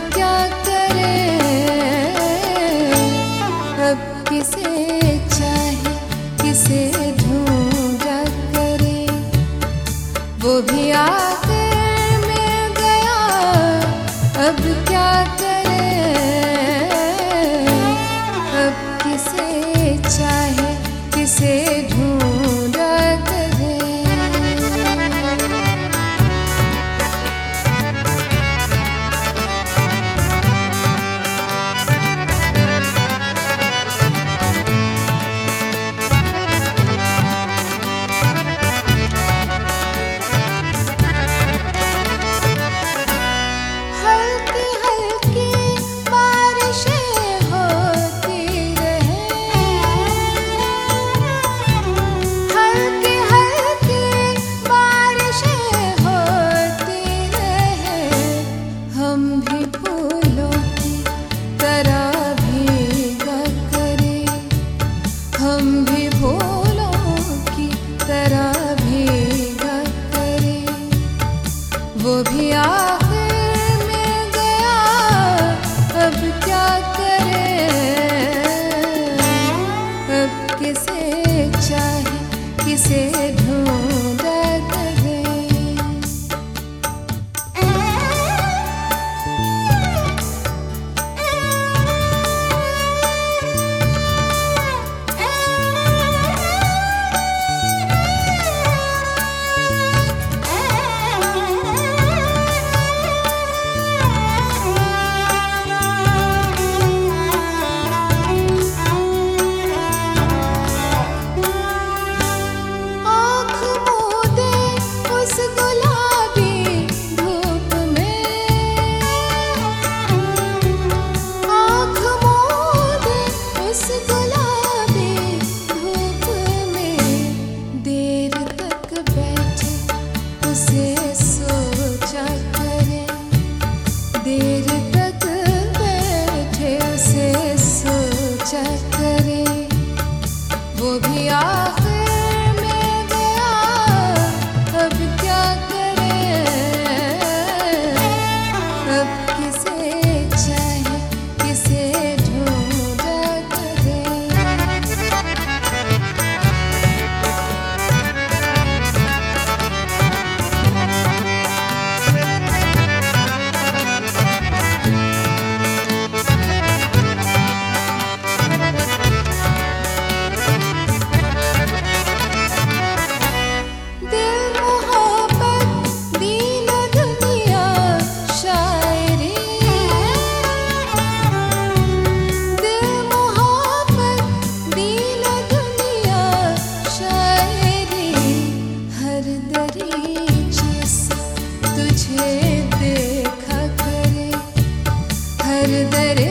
क्या करे, अब किसे चाहे किसे ढूंढा करे, वो भी आखिर मिल गया, अब क्या करे, अब किसे चाहे किसे ढूंढा करे। हम भी फूलों की तरह भीगा करे, वो भी आखिर में गया, अब क्या करे, अब किसे चाहे किसे ढूंढा करे। देर तक बैठे उसे सोचा करे, वो भी आखिर में गया, अब क्या करे, अब किसे चाहे किसे ढूंढा करे। तुझे देखा करे, हर दर